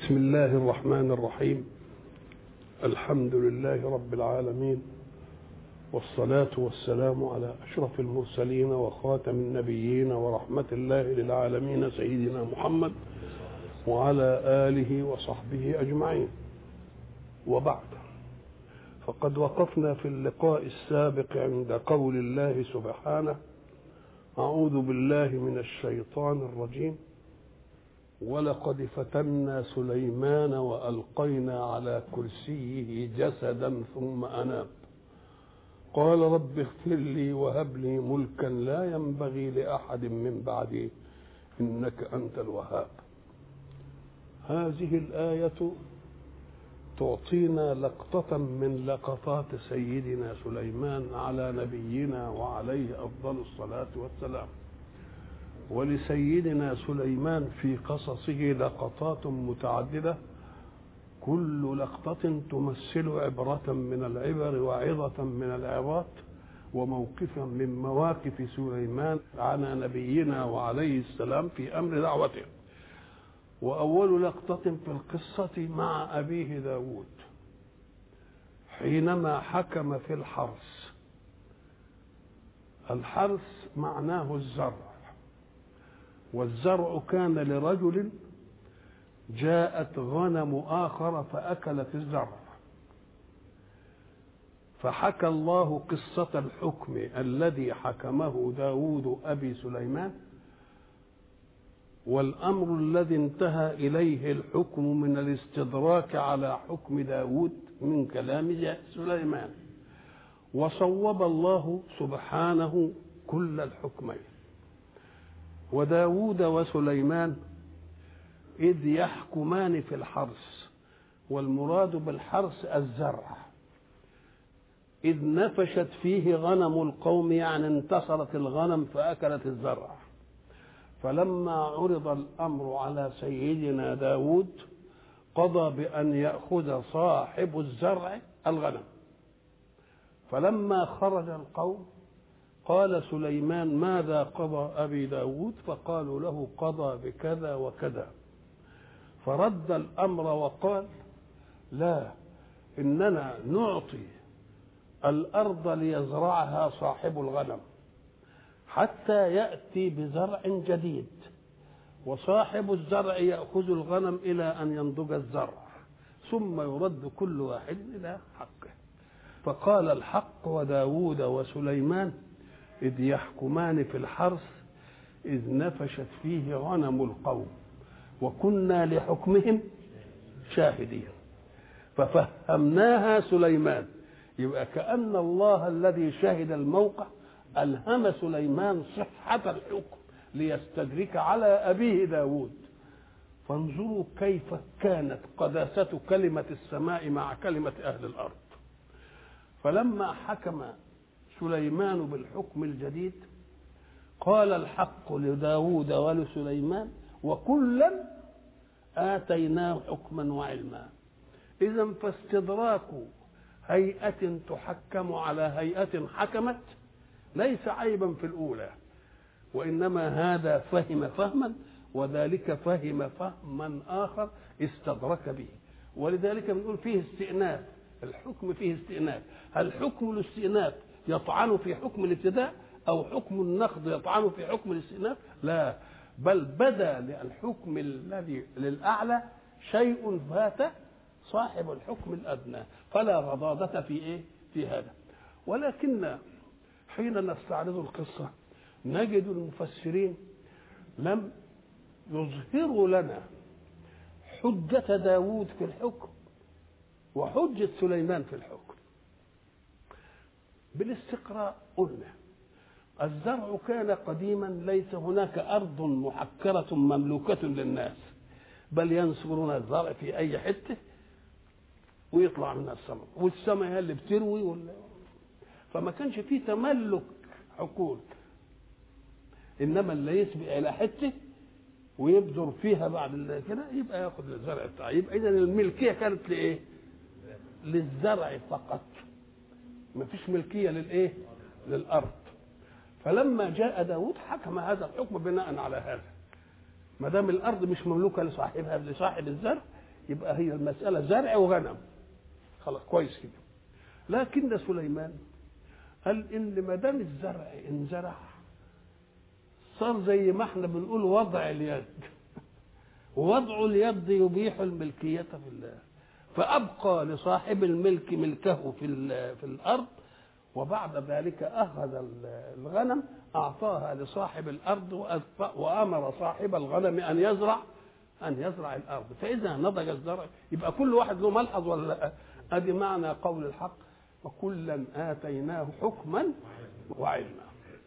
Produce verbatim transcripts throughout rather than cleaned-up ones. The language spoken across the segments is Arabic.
بسم الله الرحمن الرحيم. الحمد لله رب العالمين، والصلاة والسلام على أشرف المرسلين وخاتم النبيين ورحمة الله للعالمين سيدنا محمد وعلى آله وصحبه أجمعين. وبعد، فقد وقفنا في اللقاء السابق عند قول الله سبحانه: أعوذ بالله من الشيطان الرجيم، ولقد فتنا سليمان وألقينا على كرسيه جسدا ثم أناب قال رب اغفر لي وهب لي ملكا لا ينبغي لأحد من بعدي إنك أنت الوهاب. هذه الآية تعطينا لقطة من لقطات سيدنا سليمان على نبينا وعليه أفضل الصلاة والسلام. ولسيدنا سليمان في قصصه لقطات متعددة، كل لقطة تمثل عبرة من العبر وعظة من العظات وموقفا من مواقف سليمان على نبينا وعليه السلام في أمر دعوته. وأول لقطة في القصة مع أبيه داود حينما حكم في الحرث. الحرث معناه الزرع، والزرع كان لرجل جاءت غنم آخر فأكلت الزرع، فحكى الله قصة الحكم الذي حكمه داود أبي سليمان، والأمر الذي انتهى إليه الحكم من الاستدراك على حكم داود من كلام سليمان. وصوب الله سبحانه كل الحكمين. وداود وسليمان إذ يحكمان في الحرث، والمراد بالحرث الزرع، إذ نفشت فيه غنم القوم، يعني انتصرت الغنم فأكلت الزرع. فلما عرض الأمر على سيدنا داود قضى بأن يأخذ صاحب الزرع الغنم. فلما خرج القوم قال سليمان: ماذا قضى أبي داود؟ فقالوا له: قضى بكذا وكذا. فرد الأمر وقال: لا، إننا نعطي الأرض ليزرعها صاحب الغنم حتى يأتي بزرع جديد، وصاحب الزرع يأخذ الغنم إلى أن ينضج الزرع، ثم يرد كل واحد إلى حقه. فقال الحق: وداود وسليمان إذ يحكمان في الحرث إذ نفشت فيه غنم القوم وكنا لحكمهم شاهدين ففهمناها سليمان. يبقى كأن الله الذي شهد الموقع ألهم سليمان صحة الحكم ليستدرك على أبيه داود. فانظروا كيف كانت قداسة كلمة السماء مع كلمة أهل الأرض. فلما حكم سليمان بالحكم الجديد قال الحق لداود ولسليمان: وكلا آتيناه حكما وعلما. إذن فاستدراك هيئة تحكم على هيئة حكمت ليس عيبا في الأولى، وإنما هذا فهم فهما وذلك فهم فهما آخر استدرك به. ولذلك بنقول فيه استئناف، الحكم فيه استئناف. هل حكم الاستئناف يطعن في حكم الابتداء، أو حكم النقض يطعن في حكم الاستئناف؟ لا، بل بدا للحكم الذي للأعلى شيء فات صاحب الحكم الأدنى، فلا غضاضة في إيه؟ في هذا. ولكن حين نستعرض القصة نجد المفسرين لم يظهروا لنا حجة داود في الحكم وحجة سليمان في الحكم. بالاستقراء قلنا الزرع كان قديما ليس هناك أرض محكرة مملوكة للناس، بل ينصرون الزرع في أي حتة ويطلع منها السماء، والسماء هي اللي بتروي ولا. فما كانش فيه تملك حقول، إنما اللي يسبق إلى حتة ويبذر فيها بعد كده يبقى ياخد الزرع بتاعه. يبقى إذن الملكية كانت لإيه؟ للزرع فقط، ما فيش ملكية للإيه؟ للأرض. فلما جاء داود حكم هذا الحكم بناء على هذا. ما دام الأرض مش مملوكة لصاحبها لصاحب الزرع، يبقى هي المسألة زرع وغنم، خلاص كويس كده. لكن سليمان قال إن ما دام الزرع انزرع صار زي ما احنا بنقول وضع اليد، ووضع اليد يبيح الملكية في الله، فأبقى لصاحب الملك ملكه في في الأرض، وبعد ذلك أخذ الغنم أعطاها لصاحب الأرض وأمر صاحب الغنم أن يزرع أن يزرع الأرض. فإذا نضج الزرع يبقى كل واحد له ملحظ ولا لا؟ أدي معنى قول الحق وكلا آتيناه حكما وعلما.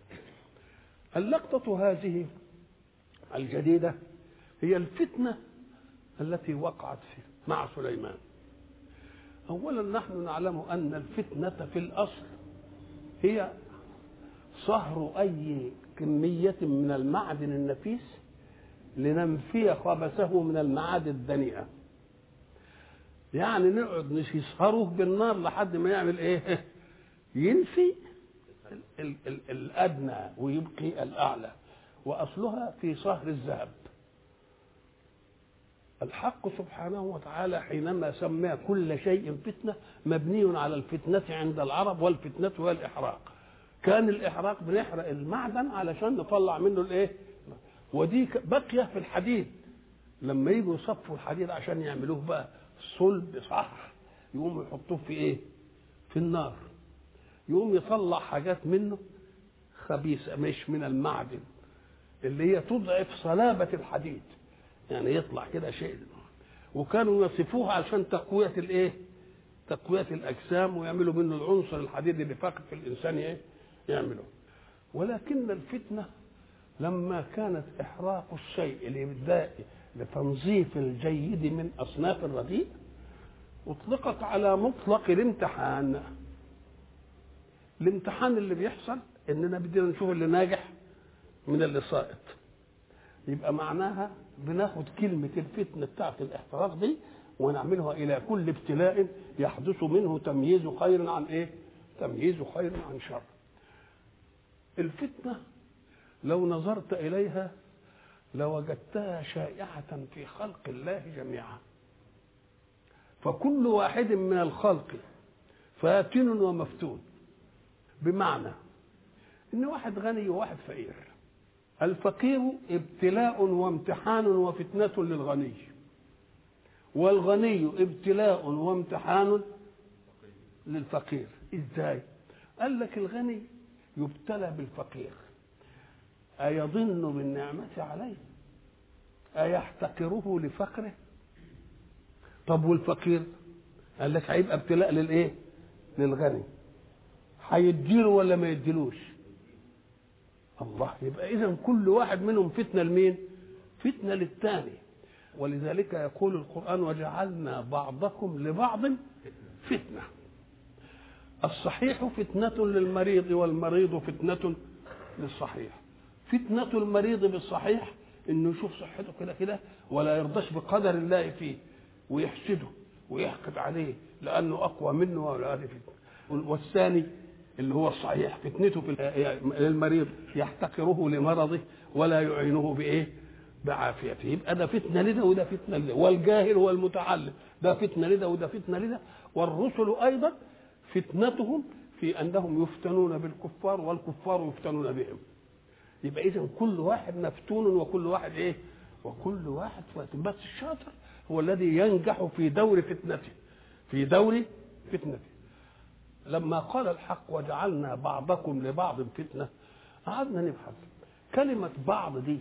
اللقطة هذه الجديدة هي الفتنة التي وقعت فيه مع سليمان. أولا نحن نعلم أن الفتنة في الأصل هي صهر أي كمية من المعدن النفيس لننفي خبثه من المعادن الدنيئة. يعني نقعد نسهره بالنار لحد ما يعمل ايه؟ ينفي ال ال ال الأدنى ويبقي الأعلى. وأصلها في صهر الذهب. الحق سبحانه وتعالى حينما سمى كل شيء فتنة مبني على الفتنة عند العرب، والفتنة هو الإحراق. كان الإحراق بنحرق المعدن علشان نطلع منه الايه؟ ودي بقية في الحديد، لما يجوا يصفوا الحديد عشان يعملوه بقى صلب صح يقوموا يحطوه في ايه؟ في النار، يقوم يطلع حاجات منه خبيثة مش من المعدن اللي هي تضعف صلابة الحديد، يعني يطلع كده شيء. وكانوا يصفوها عشان تقوية الايه؟ تقوية الأجسام، ويعملوا منه العنصر الحديد اللي فاقد في الإنسان ايه؟ يعمله. ولكن الفتنة لما كانت إحراق الشيء لإبداء لتنظيف الجيد من أصناف الرديء أطلقت على مطلق الامتحان. الامتحان اللي بيحصل إننا بدنا نشوف اللي ناجح من اللي ساقط. يبقى معناها بناخد كلمة الفتنة بتاعت الاحتراق دي ونعملها إلى كل ابتلاء يحدث منه تمييز خير عن إيه؟ تمييز خير عن شر. الفتنة لو نظرت إليها لوجدتها شائعة في خلق الله جميعا، فكل واحد من الخلق فاتن ومفتون. بمعنى إن واحد غني وواحد فقير، الفقير ابتلاء وامتحان وفتنة للغني، والغني ابتلاء وامتحان للفقير. إزاي؟ قال لك الغني يبتلى بالفقير، أيظن بالنعمة عليه؟ أيحتقره لفقره؟ طب والفقير؟ قال لك هيبقى ابتلاء للإيه؟ للغني، هيديله ولا ما يديلوش؟ الله. يبقى إذن كل واحد منهم فتنة لمين؟ فتنة للثاني. ولذلك يقول القرآن وجعلنا بعضكم لبعض فتنة. الصحيح فتنة للمريض والمريض فتنة للصحيح. فتنة المريض بالصحيح انه يشوف صحته كده كده ولا يرضاش بقدر الله فيه ويحسده ويحقد عليه لانه اقوى منه ولا فتنة. والثاني اللي هو الصحيح فتنته في المريض يحتقره لمرضه ولا يعينه بايه؟ بعافيته. يبقى ده فتنه لده وده فتنه لده. والجاهل هو المتعلم ده فتنه لده وده فتنه لده. والرسل ايضا فتنتهم في انهم يفتنون بالكفار والكفار يفتنون بهم. يبقى اذا كل واحد مفتون وكل واحد ايه؟ وكل واحد فاتن. بس الشاطر هو الذي ينجح في دور فتنته، في دور فتنته. لما قال الحق وجعلنا بعضكم لبعض فتنة، قعدنا نبحث كلمة بعض دي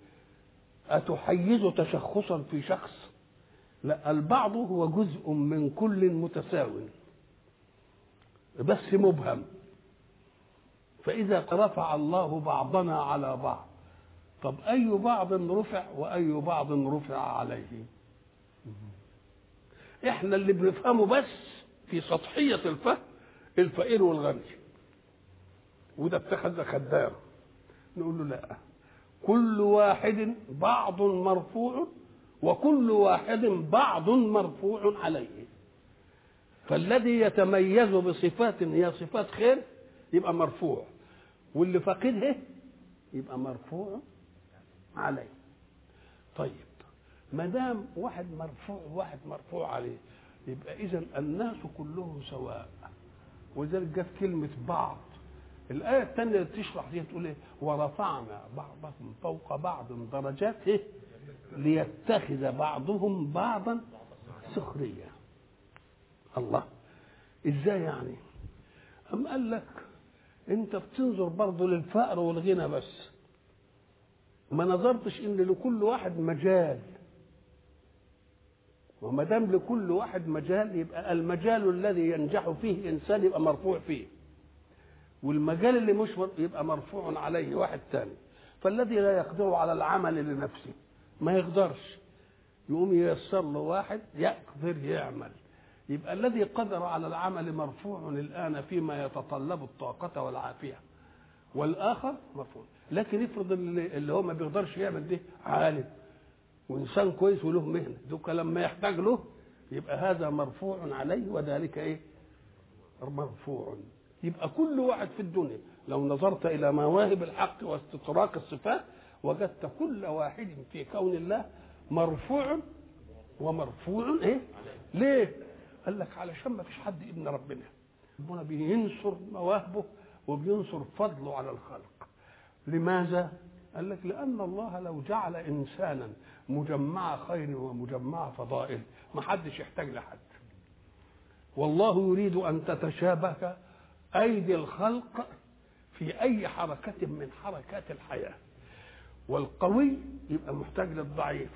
أتحيز تشخصا في شخص؟ لا، البعض هو جزء من كل متساو بس مبهم. فإذا رفع الله بعضنا على بعض، طب أي بعض رفع وأي بعض رفع عليه؟ إحنا اللي بنفهمه بس في سطحية الفهم الفقير والغني، وده اتخذ خدام. نقول له لا، كل واحد بعض مرفوع وكل واحد بعض مرفوع عليه. فالذي يتميز بصفات هي صفات خير يبقى مرفوع، واللي فقده يبقى مرفوع عليه. طيب ما دام واحد مرفوع واحد مرفوع عليه يبقى اذا الناس كلهم سواء. وذلك جت كلمه بعض. الايه الثانيه اللي تشرح دي تقول ايه؟ ورفعنا بعضهم فوق بعض درجات ايه؟ ليتخذ بعضهم بعضا سخريا. الله، ازاي يعني؟ أم قال لك انت بتنظر برضه للفقر والغنى بس، ما نظرتش ان لكل واحد مجال. وما دام لكل واحد مجال يبقى المجال الذي ينجح فيه انسان يبقى مرفوع فيه، والمجال اللي مش يبقى مرفوع عليه واحد ثاني. فالذي لا يقدر على العمل لنفسه ما يقدرش، يقوم ييسر له واحد يقدر يعمل. يبقى الذي قدر على العمل مرفوع الآن فيما يتطلب الطاقة والعافية، والآخر مرفوع. لكن افرض اللي هو ما بيقدرش يعمل ده عالم وإنسان كويس وله مهنة، دوك لما يحتاج له يبقى هذا مرفوع عليه وذلك إيه؟ مرفوع. يبقى كل واحد في الدنيا لو نظرت إلى مواهب الحق واستطراق الصفات وجدت كل واحد في كون الله مرفوع ومرفوع إيه؟ ليه؟ قال لك علشان ما فيش حد ابن ربنا. ربنا بينصر مواهبه وبينصر فضله على الخلق. لماذا؟ قال لك لأن الله لو جعل إنسانا مجمع خير ومجمع فضائل ما حدش يحتاج لحد. والله يريد أن تتشابك أيدي الخلق في أي حركة من حركات الحياة. والقوي يبقى محتاج للضعيف،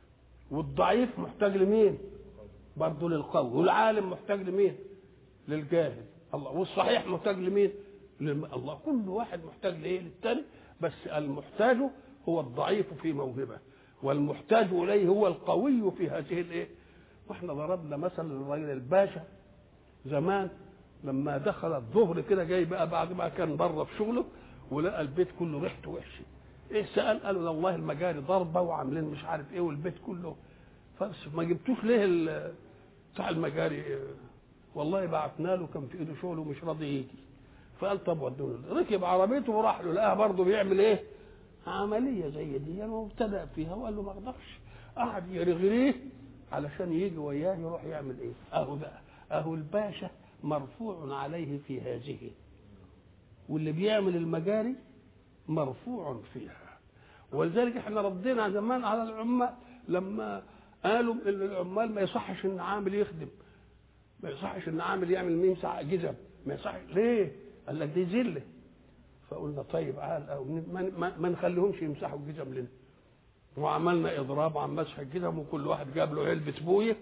والضعيف محتاج لمين؟ برضه للقوي. والعالم محتاج لمين؟ للجاهل. الله. والصحيح محتاج لمين؟ للم... الله. كل واحد محتاج لايه؟ للثاني. بس المحتاج هو الضعيف في موهبه، والمحتاج اليه هو القوي في هذه الايه. واحنا ضربنا مثلا الراجل الباشا زمان لما دخل الظهر كده جاي بقى بعد ما كان بره في شغله ولقى البيت كله ريحته وحشه. ايه سال؟ قالوا والله المجاري ضربه وعاملين مش عارف ايه والبيت كله. فما جبتوش ليه بتاع المجاري؟ والله بعتنا له كان في ايده شغل ومش راضي يجي. فقال طب ودوه. ركب عربيته وراح له لقاها برضه بيعمل ايه؟ عمليه زي دي يعني، وابتدأ فيها وقال له ما اقدرش. قعد يرغريه علشان يجي وياه يروح يعمل ايه؟ اهو بقى اهو الباشا مرفوع عليه في هذه، واللي بيعمل المجاري مرفوع فيها. ولذلك احنا ردينا زمان على العمال لما قالوا ان العمال ما يصحش ان عامل يخدم، ما يصحش ان عامل يعمل يمسح جزم، ما يصحش. ليه؟ قال لك دي ذله. فقلنا طيب عال او ما, ما نخليهمش يمسحوا الجزم لنا. وعملنا اضراب عن مسح الجزم، وكل واحد جاب له علبه بويه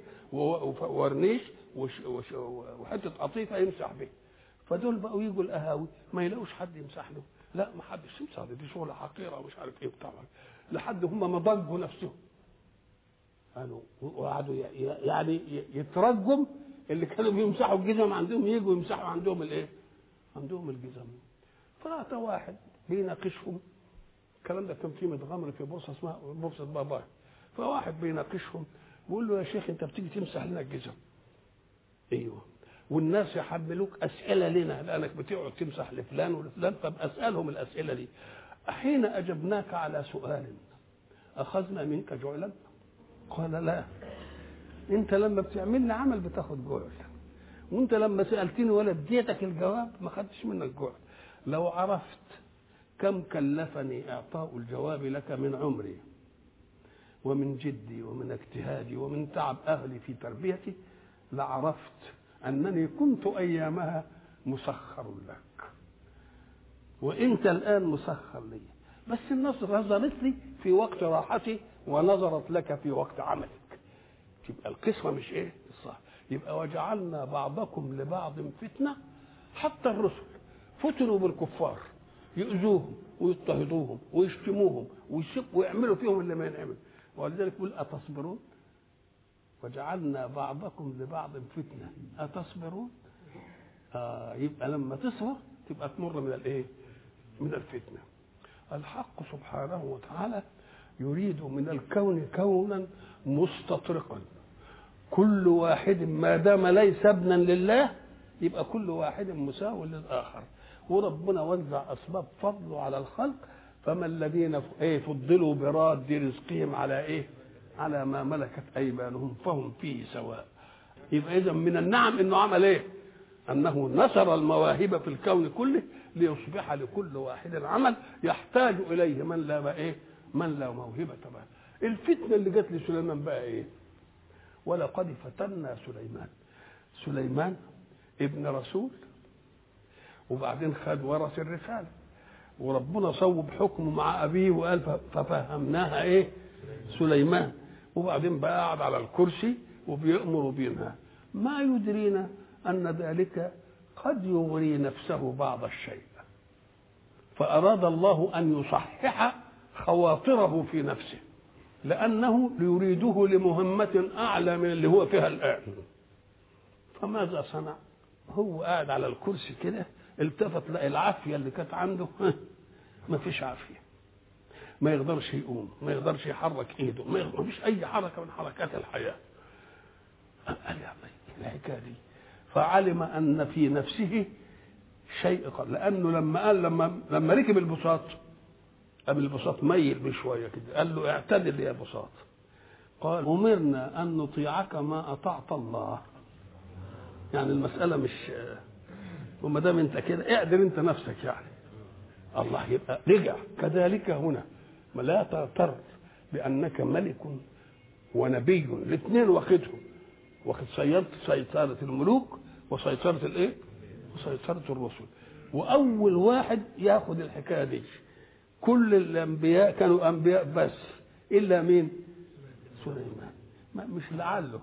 وورنيش وحته قطيفه يمسح بيه. فدول بقوا يجوا القهاوي ما يلاقوش حد يمسح له. لا ما حدش يمسح له، دي شغله حقيره ومش عارف ايه بتاع. لحد هم ما ضجوا نفسهم قالوا وقعدوا يعني يترجم اللي كانوا بيمسحوا الجزم عندهم يجوا يمسحوا عندهم الايه؟ عندهم الجزم. فأتى واحد بيناقشهم، الكلام ده كان في متغمر في بورصه اسمها بورصه باباي. فواحد بيناقشهم بيقول له يا شيخ انت بتيجي تمسح لنا الجزم. ايوه. والناس يحملوك اسئله لنا لانك بتقعد تمسح لفلان ولفلان، فبسالهم الاسئله دي. حين اجبناك على سؤال اخذنا منك جعلا؟ قال لا. انت لما بتعملنا عمل بتاخد جعل، وانت لما سالتني ولا اديتك الجواب ما خدتش منك جعل. لو عرفت كم كلفني اعطاء الجواب لك من عمري ومن جدي ومن اجتهادي ومن تعب اهلي في تربيتي لعرفت انني كنت ايامها مسخر لك، وانت الان مسخر لي. بس الناس نظرت لي في وقت راحتي ونظرت لك في وقت عملك. يبقى القسمه مش ايه الصح. يبقى وجعلنا بعضكم لبعض فتنه. حتى الرسل فتنوا بالكفار، يؤذوهم ويضطهدوهم ويشتموهم ويعملوا فيهم اللي ما ينعمل. ولذلك يقول اتصبرون وجعلنا بعضكم لبعض فتنه اتصبرون. آه يبقى لما تصبر تبقى تمر من الايه؟ من الفتنه. الحق سبحانه وتعالى يريد من الكون كونا مستطرقا، كل واحد ما دام ليس ابنا لله يبقى كل واحد مساو للاخر. وربنا وزع اسباب فضله على الخلق، فما الذين ايه فضلوا براد رزقهم على ايه؟ على ما ملكت ايمانهم فهم فيه سواء. يبقى اذا من النعم انه عمل ايه؟ انه نشر المواهب في الكون كله ليصبح لكل واحد عمل يحتاج اليه من لا ايه؟ من لا موهبه بقى. الفتنه اللي جت لسليمان بقى ايه؟ ولقد فتنا سليمان. سليمان ابن رسول، وبعدين خد ورث الرساله، وربنا صوب حكمه مع ابيه وقال ففهمناها ايه؟ سليمان. وبعدين بقى قاعد على الكرسي وبيأمر وبينهى. ما يدرينا ان ذلك قد يغري نفسه بعض الشيء، فأراد الله ان يصحح خواطره في نفسه، لأنه يريده لمهمة أعلى من اللي هو فيها الآن. فماذا صنع؟ هو قاعد على الكرسي كده، التفت لقى العافية اللي كانت عنده ما فيش عافية، ما يقدرش يقوم، ما يقدرش يحرك ايده، ما فيش أي حركة من حركات الحياة. قال يا بي الحكاية دي، فعلم أن في نفسه شيء قال، لأنه لما قال لما لما ركب البساط، قبل البساط ميل بشويه كده، قال له اعتدل يا بساط. قال امرنا ان نطيعك ما اطعت الله. يعني المساله مش وما دام انت كده اعدل انت نفسك يعني. الله يبقى رجع. كذلك هنا لا تغتر بانك ملك ونبي، الاثنين واخدهم، واخد سيطره سيطره الملوك وسيطره الايه؟ وسيطره الرسل. واول واحد ياخد الحكايه دي. كل الانبياء كانوا انبياء بس الا مين؟ سليمان. مش لعله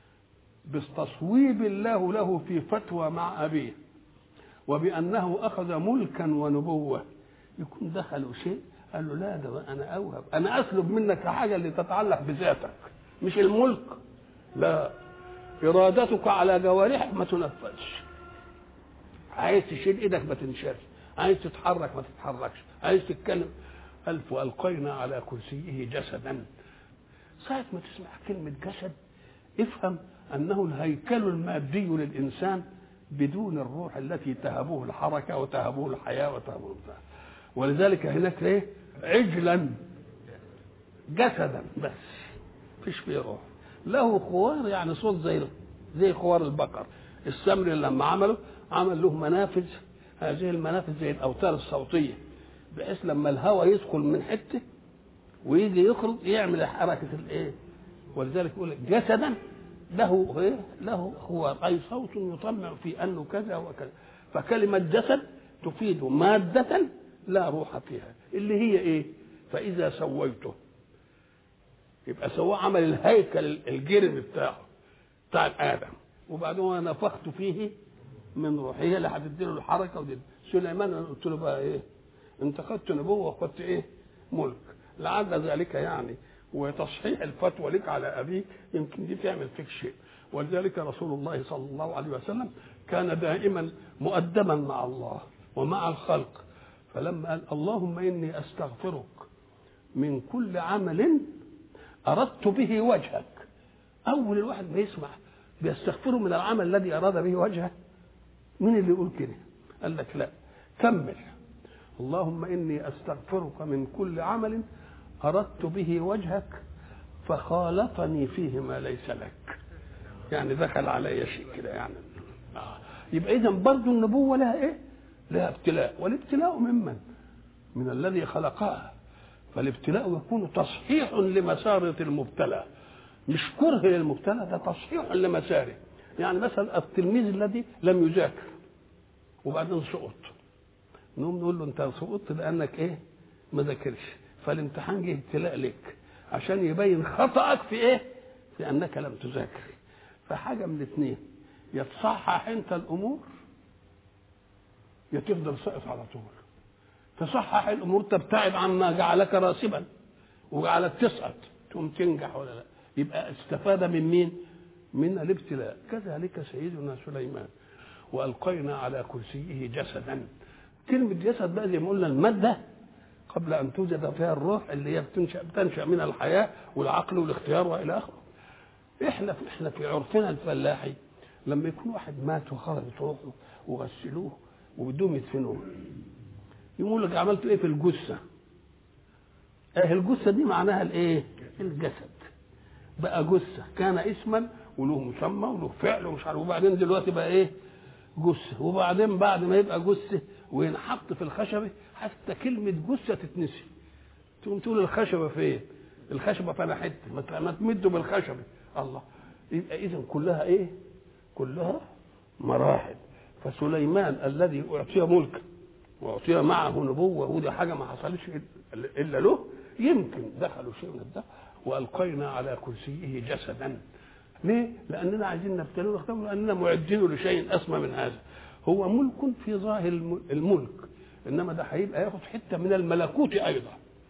بتصويب الله له في فتوى مع ابيه وبانه اخذ ملكا ونبوه يكون دخلوا شيء، قال له لا ده انا اوهب، انا اسلب منك حاجه اللي تتعلق بذاتك مش الملك. لا، ارادتك على جوارحك ما تنفذش، عايز تشيل ايدك ما تنشرش، عايز تتحرك ما تتحركش، عايز تتكلم. ألف وألقينا على كرسيه جسدا. ساعة ما تسمع كلمة جسد افهم أنه الهيكل المادي للإنسان بدون الروح التي تهبه الحركة وتهبه الحياة وتهبه البتاع. ولذلك هناك ايه؟ عجلا جسدا بس فيش فيه روح، له خوار يعني صوت زي زي خوار البقر. السمر لما عمله عمل له منافذ، هذه المنافذ زي الاوتار الصوتيه، بحيث لما الهواء يدخل من حته ويجي يخرج يعمل حركه الايه. ولذلك يقول جسدا له ايه؟ له هو اي صوت يطمع في انه كذا وكذا. فكلمه جسد تفيد ماده لا روح فيها، اللي هي ايه؟ فاذا سويته يبقى سواه، عمل الهيكل الجرم بتاعه بتاع ادم، وبعدين نفخت فيه من روحي اللي هتديله الحركه. ودي سليمان انا قلت له بقى ايه؟ انت خدت نبوه وخدت ايه؟ ملك. لعل ذلك يعني وتصحيح الفتوى لك على ابيك يمكن دي تعمل فيك شيء. ولذلك رسول الله صلى الله عليه وسلم كان دائما مؤدبا مع الله ومع الخلق، فلما قال اللهم اني استغفرك من كل عمل اردت به وجهك، اول الواحد ما يسمع بيستغفره من العمل الذي اراد به وجهه، مين اللي يقول كده؟ قال لك لا، كمل اللهم اني استغفرك من كل عمل اردت به وجهك فخالطني فيه ما ليس لك. يعني دخل علي شيء كده يعني. آه. يبقى اذا برضه النبوه لها ايه؟ لها ابتلاء، والابتلاء ممن؟ من الذي خلقها. فالابتلاء يكون تصحيح لمسارة المبتلى، مش كره للمبتلى، ده تصحيح لمساره. يعني مثلا التلميذ الذي لم يذاكر وبعدين سقط، نقوم نقول له انت سقطت لانك ايه؟ ما ذاكرش، فالامتحان جه ابتلاء لك عشان يبين خطأك في ايه؟ في انك لم تذاكر. فحاجه من الاثنين، يا تصحح انت الامور يا تفضل ساقط على طول. تصحح الامور تبتعد عما جعلك راسبا وجعلك تسقط تقوم تنجح ولا لا. يبقى استفاد من مين؟ من الابتلاء. كذلك سيدنا سليمان والقينا على كرسيه جسدا. كلمه جسد بقى زي ما قلنا الماده قبل ان توجد فيها الروح اللي هي بتنشا بتنشا من الحياه والعقل والاختيار والى اخره. احنا احنا في عرفنا الفلاحي لما يكون واحد مات وخرجت روحه وغسلوه وبدهم يدفنوه يقول لك عملت ايه في الجثه؟ اه الجثه دي معناها الايه؟ الجسد. بقى جثه، كان اسما وله مسمى وله فعل ومش عارف، وبعدين دلوقتي بقى ايه؟ جثه. وبعدين بعد ما يبقى جثه وينحط في الخشبه حتى كلمه جثه تتنسي، تقوم تقول الخشبه فين؟ الخشبه فانا حته ما تمدوا بالخشبه. الله، يبقى اذا كلها ايه؟ كلها مراحل. فسليمان الذي اعطي ملكا واعطي معه نبوه، ودي حاجه ما حصلش الا له، يمكن دخلوا شيء من الدخل. والقينا على كرسيه جسدا. ليه؟ لاننا عايزين نبتليه ونختبره، لاننا معدين لشيء اسمى من هذا. هو ملك في ظاهر الملك، انما ده هيبقى ياخذ حته من الملكوت ايضا.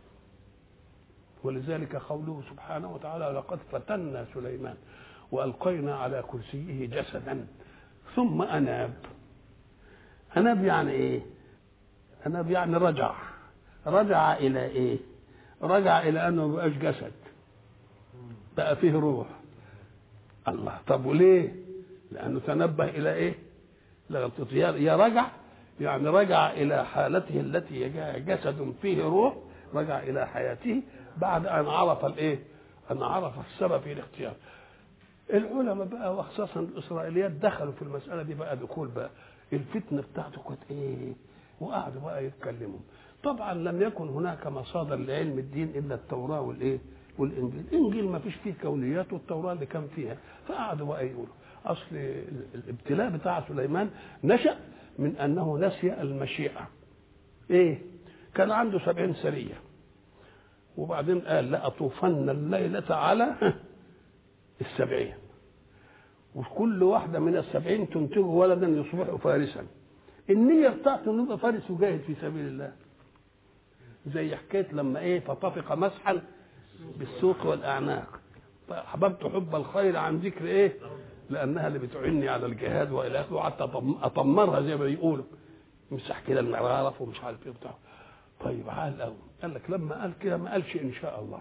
ولذلك قوله سبحانه وتعالى: لقد فتنا سليمان والقينا على كرسيه جسدا ثم اناب. اناب يعني ايه؟ اناب يعني رجع. رجع الى ايه؟ رجع الى انه ما بقاش جسد، بقى فيه روح. الله، طب وليه؟ لانه تنبه الى ايه؟ يا رجع يعني رجع الى حالته التي جسد فيه روح، رجع الى حياته بعد ان عرف الايه؟ ان عرف السبب في الاختيار. العلماء بقى وخصوصا الاسرائيليات دخلوا في المساله دي بقى دخول بقى، الفتنه بتاعته كانت ايه؟ وقعدوا بقى يتكلموا. طبعا لم يكن هناك مصادر لعلم الدين الا التوراه والايه؟ والانجيل. الانجيل ما فيش فيه كونيات، والتوراه اللي كان فيها. فقعدوا بقى يقولوا اصل الابتلاء بتاع سليمان نشأ من انه نسي المشيئه. ايه؟ كان عنده سبعين سريه، وبعدين قال لأطوفن الليلة على السبعين، وكل واحدة من السبعين تنتج ولدا يصبح فارسا. النية بتاعته انه يبقى فارس وجاهد في سبيل الله، زي حكاية لما ايه؟ فطفق مسحا بالسوق والأعناق، فأحببت حب الخير عن ذكر ايه؟ لأنها اللي بتعني على الجهاد وإلى آخره، وحتى أطمرها زي ما بيقولوا، مسح كده المعرف ومش عارف ايه بتاعه. طيب عال قوي، قال لك لما قال كده ما قالش ان شاء الله.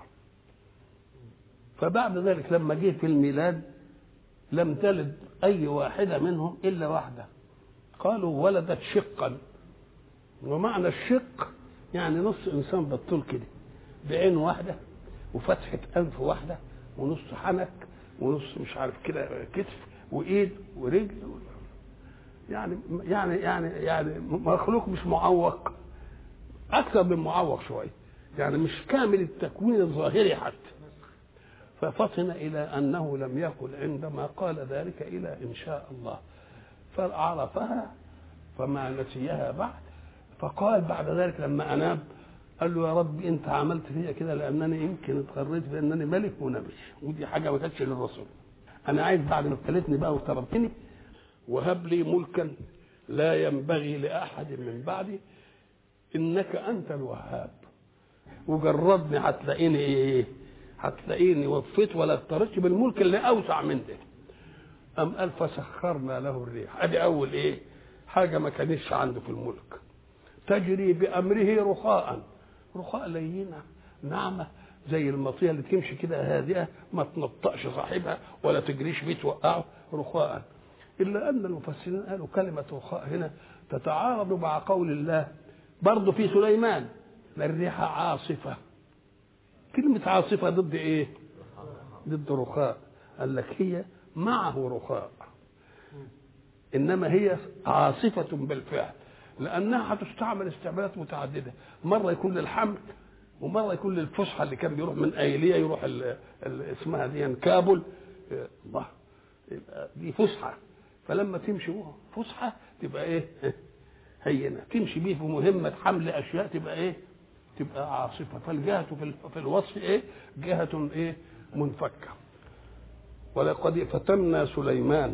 فبعد ذلك لما جه في الميلاد لم تلد اي واحده منهم الا واحده، قالوا ولدت شقا. ومعنى الشق يعني نص انسان بالطول كده، بعين واحده وفتحه انف واحده ونص حنك ونص مش عارف كده كتف وايد ورجل، يعني يعني يعني يعني مخلوق مش معوق، اكثر من معوق شويه، يعني مش كامل التكوين الظاهري حتى. ففطن الى انه لم يكن عندما قال ذلك الى ان شاء الله، فعرفها فما نسيها بعد. فقال بعد ذلك لما اناب قال له: يا رب انت عملت فيا كده لانني يمكن اتغريت بانني ملك ونبي، ودي حاجه ما كانتش للرسول. انا عايز بعد ما ابتليتني بقى واختبرتني وهب لي ملكا لا ينبغي لاحد من بعدي انك انت الوهاب، وجربني هتلاقيني ايه؟ هتلاقيني وفيت ولا اضطرتش بالملك اللي اوسع من ده. ام قال فسخرنا له الريح. ادي اول ايه؟ حاجه ما كانتش عنده في الملك، تجري بامره رخاء. رخاء لينه ناعمه زي المطيه اللي تمشي كده هادئه، ما تنطقش صاحبها ولا تجريش بيه توقعه، رخاء. الا ان المفسرين قالوا كلمه رخاء هنا تتعارض مع قول الله برضه في سليمان: الريح عاصفه. كلمه عاصفه ضد ايه؟ ضد رخاء. قال لك هي معه رخاء، انما هي عاصفه بالفعل، لانها هتستعمل استعمالات متعدده، مره يكون للحمل ومره يكون للفسحه اللي كان بيروح من ايليا يروح ال ال اسمها دي كابل. الله، دي فسحه، فلما تمشي فسحه تبقى ايه؟ هينه. تمشي بيه في مهمه حمل اشياء تبقى ايه؟ تبقى عاصفه. فالجهه في في الوصف ايه؟ جهه ايه؟ منفكه. ولقد فتنا سليمان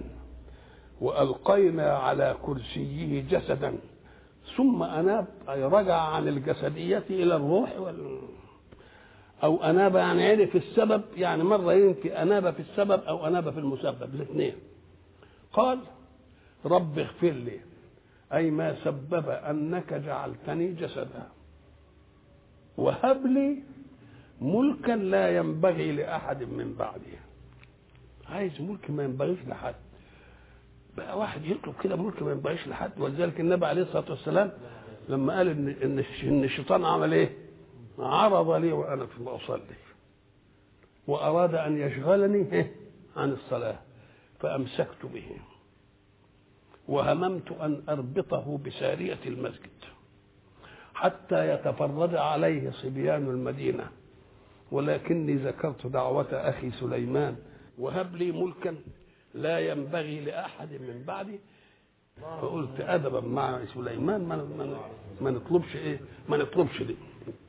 والقينا على كرسيه جسدا ثم اناب، اي رجع عن الجسديه الى الروح وال... او اناب يعني عرف السبب، يعني مره ينفي اناب في السبب او اناب في المسبب، الاثنين. قال: رب اغفر لي، اي ما سبب انك جعلتني جسدا، وهب لي ملكا لا ينبغي لاحد من بعدي. عايز ملك ما ينبغيش لحد. بقى واحد يطلب كده ملك ما ينبغيش لحد. ولذلك النبي عليه الصلاه والسلام لما قال ان ان الشيطان عمل ايه؟ عرض لي وانا في اصلي. وأراد أن يشغلني عن الصلاة فأمسكت به وهممت أن أربطه بسارية المسجد حتى يتفرج عليه صبيان المدينة، ولكني ذكرت دعوة أخي سليمان وهب لي ملكا لا ينبغي لأحد من بعدي، فقلت أدبا مع سليمان ما, ما, ما نطلبش إيه ما نطلبش دي.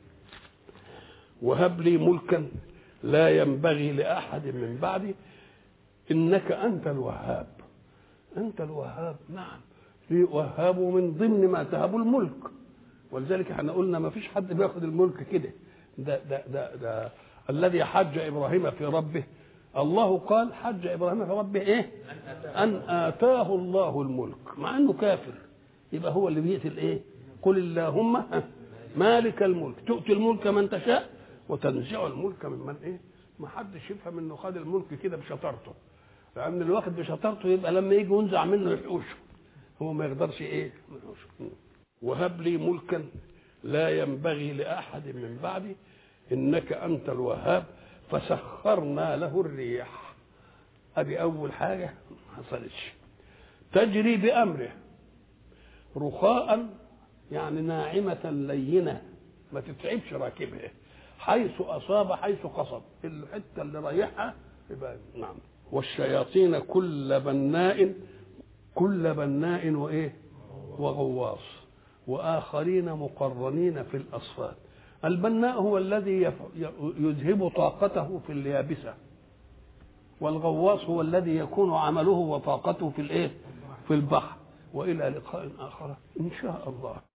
وهب لي ملكا لا ينبغي لأحد من بعدي إنك أنت الوهاب. أنت الوهاب، نعم، وهاب من ضمن ما تهب الملك، ولذلك احنا قلنا ما فيش حد بياخد الملك كده. ده, ده, ده, ده الذي حج إبراهيم في ربه، الله قال حج إبراهيم في ربه إيه؟ أن آتاه الله الملك، مع أنه كافر، يبقى هو اللي بيأتي الإيه؟ قل اللهم مالك الملك تؤتي الملك من تشاء وتنزع الملك ممن إيه؟ ما حدش يفهم إنه خد الملك كده بشطارته، لأن الواحد بشطارته يبقى لما يجي ينزع منه يحوشه، هو ما يقدرش إيه؟ وهب لي ملكا لا ينبغي لأحد من بعدي إنك أنت الوهاب فسخرنا له الريح. ادي اول حاجه ما حصلتش. تجري بامره رخاء يعني ناعمه لينه ما تتعبش راكبها، حيث اصاب حيث قصد، الحته اللي رايحها يبقى نعم. والشياطين كل بناء كل بناء وايه وغواص واخرين مقرنين في الاصفاد. البناء هو الذي يذهب طاقته في اليابسة، والغواص هو الذي يكون عمله وطاقته في الايه في البحر. والى لقاء اخر ان شاء الله.